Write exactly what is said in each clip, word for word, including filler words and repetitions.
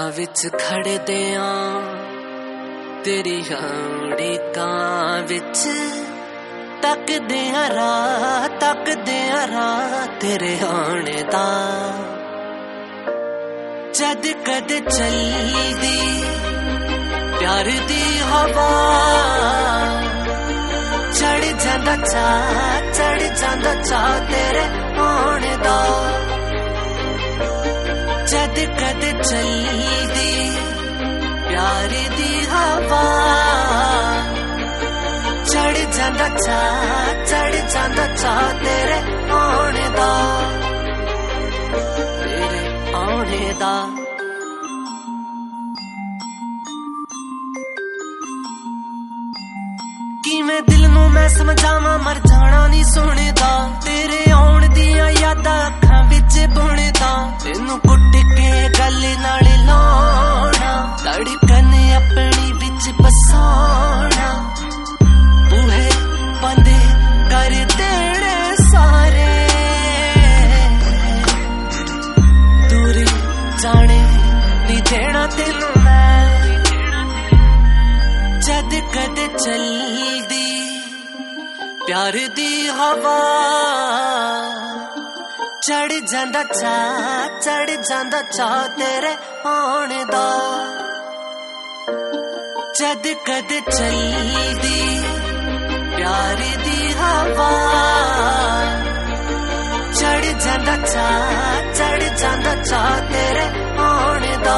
राह विच खड़दे आ तेरी उड़ीकां विच तकदे आ राह तकदे आ राह तेरे आने दा जद कद चलदी प्यार दी हवा चढ़ जांदा चा चढ़ जांदा चा तेरे आने दा जद कद चलदी प्यार दी हवा चढ़ जांदा चा चढ़ जांदा चा तेरे आने दा तेरे आने दा किवें दिल नूं मैं समझावां मर जाना नहीं सोने दा तेरे आउण दियां यादां अखां विच बुणदा तैनूं कुट के गल नाल लाउणा धड़कन अपनी विच बसाउणा बूहे बंद कर देने सारे दूर जाने नहीं देना तैनूं मैं जद कद चलदी प्यार दी हवा चढ़ जांदा चा चढ़ जांदा चा तेरे आने दा जद कद चलदी प्यार दी हवा चढ़ जांदा चा चढ़ जांदा चा तेरे आने दा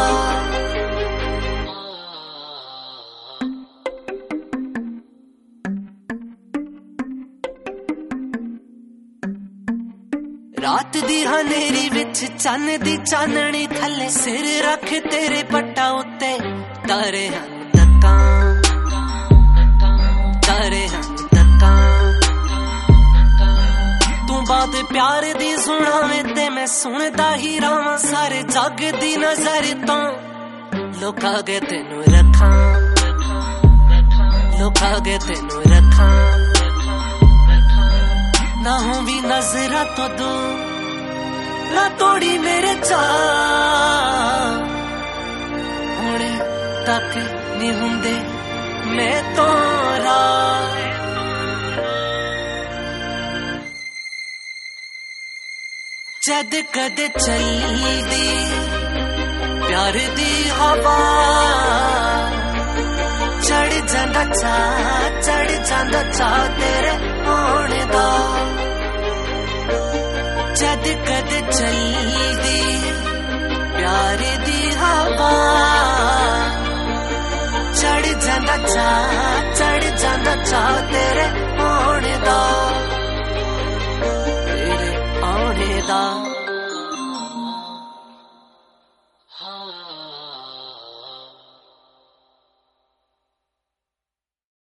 रात दी हनेरी विच चन्न दी चाननी थले सिर रख तेरे पट्टा उत्ते तारे हन तकां तारे हन तकां तू बात प्यार दी सुनावें ते मैं सुनदा ही रहां सारे जग दी नजर तो लोकां अगे तेनू रखां लोकां अगे तेनू रखां ना हूं भी नजरा तो दो ना तोड़ी मेरे चाह हुणे तक नहीं हुंदे मैं तोरा जद कद चलदी प्यार दी हवा चढ़ जांदा चा चढ़ जांदा चा तेरे आने दा जद कद चलदी प्यार दी हवा चढ़ जांदा चा चढ़ जांदा चा तेरे आने दा तेरे आने दा।